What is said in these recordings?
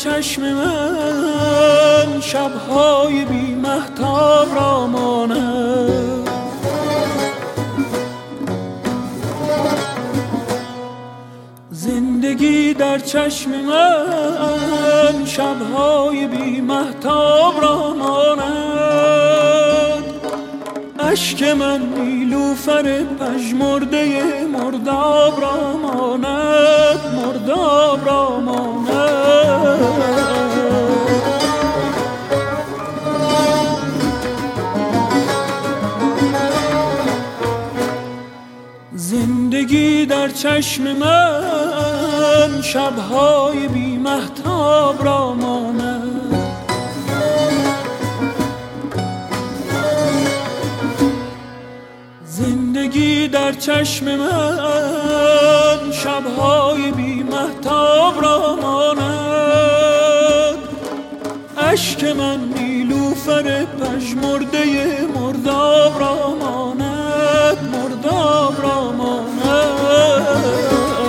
چشم من شب‌های بی مهتاب را ماند. زندگی در چشم من شب‌های بی مهتاب را ماند. اشک من نیلوفر پژمرده مرداب را ماند، مرداب را ماند. زندگی در چشم من شب‌های بی مهتاب را ماند. زندگی در چشم من شب‌های بی مهتاب را ماند. اشک من نیلوفر پژمرده مرداب را ماند، مرداب را ماند.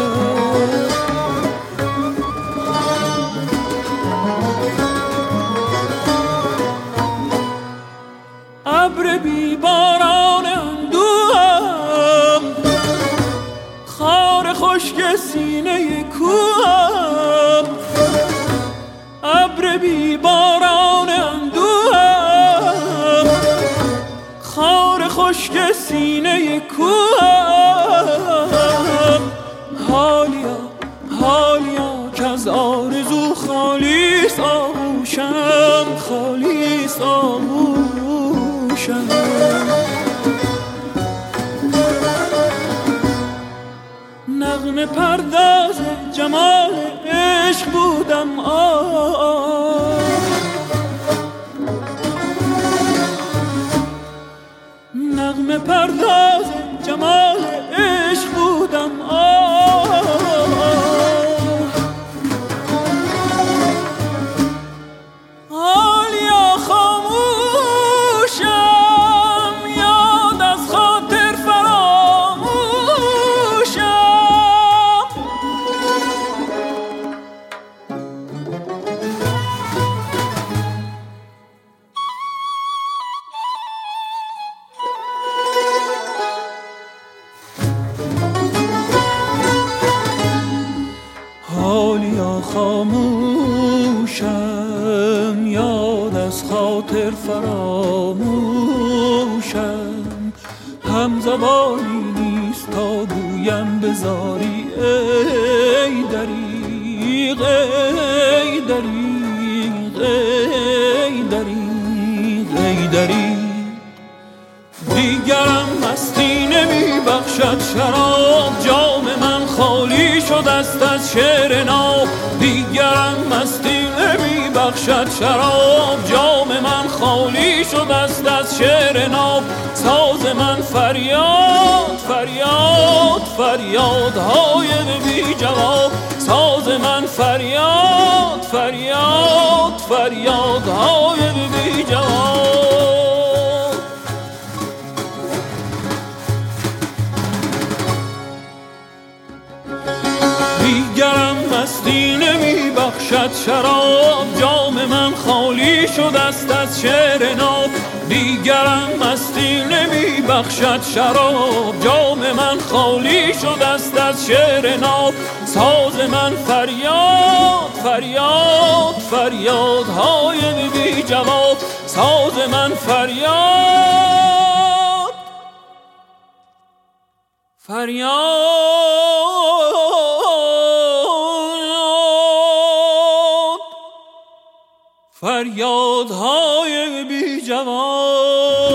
ابر بی باران اندوهم، خار خشک سینه کوهم. ابر بی باران اندوهم، خار خشک سینه کوهم. حالیا حالیا که از آرزو خالیست آغوشم، خالیست آغوشم. نغمه پرداز جمال عشق بودم نغمه پرداز جمال عشق بودم حالیا خاموشم، یاد از خاطر فراموشم. حالیا خاموشم، یاد از خاطر فراموشم. همزبانی نیست تا گویم بزاری ای دریغ، ای دریغ، ای دریغ، ای دریغ. دیگرم مستی نمی بخشد شراب، جام من خالی شد است از شعر ناب. دیگرم مستی نمی بخشد شراب، جام من خالی شد است از شعر ناب. ساز من فریاد فریاد فریادهای بی جواب. ساز من فریاد فریاد فریادهای بی جواب. دیگرم مستی نمی بخشد شراب، جام من خالی شد است از شعر ناب. دیگرم مستی نمی بخشد شراب، جام من خالی شد است از شعر ناب. ساز من فریاد فریاد فریادهای بی جواب. ساز من فریاد فریاد فریادهای بی جواب.